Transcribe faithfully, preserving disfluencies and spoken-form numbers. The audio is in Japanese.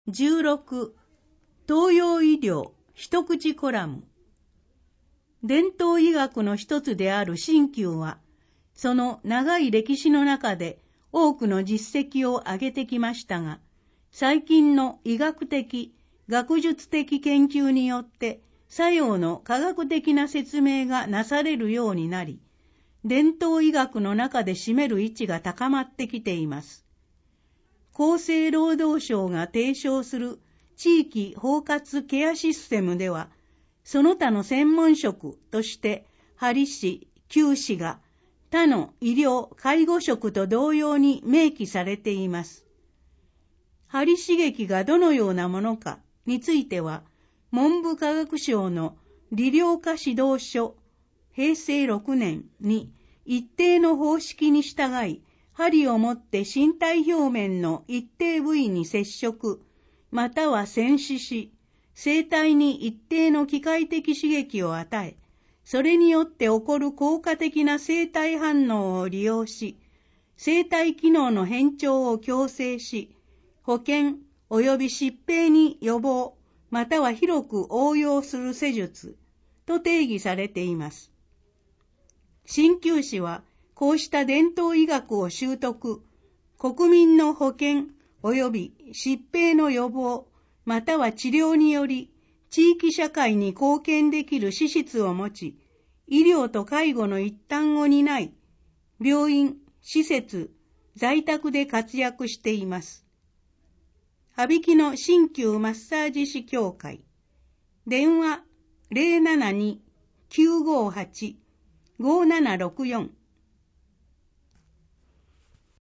じゅうろく、東洋医療一口コラム。伝統医学の一つである鍼灸は、その長い歴史の中で多くの実績を上げてきましたが、最近の医学的、学術的研究によって作用の科学的な説明がなされるようになり、伝統医学の中で占める位置が高まってきています。厚生労働省が提唱する地域包括ケアシステムでは、その他の専門職として針師、灸師が他の医療・介護職と同様に明記されています。針刺激がどのようなものかについては、文部科学省の理療科指導書へいせいろくねんに一定の方式に従い、針を持って身体表面の一定部位に接触、または潜視し、生体に一定の機械的刺激を与え、それによって起こる効果的な生体反応を利用し、生体機能の変調を矯正し、保険及び疾病に予防、または広く応用する施術と定義されています。鍼灸師は、こうした伝統医学を習得、国民の保険及び疾病の予防、または治療により、地域社会に貢献できる資質を持ち、医療と介護の一端を担い、病院、施設、在宅で活躍しています。羽曳野鍼灸マッサージ師協会、電話 ゼロななに きゅうごはち ごななろくよん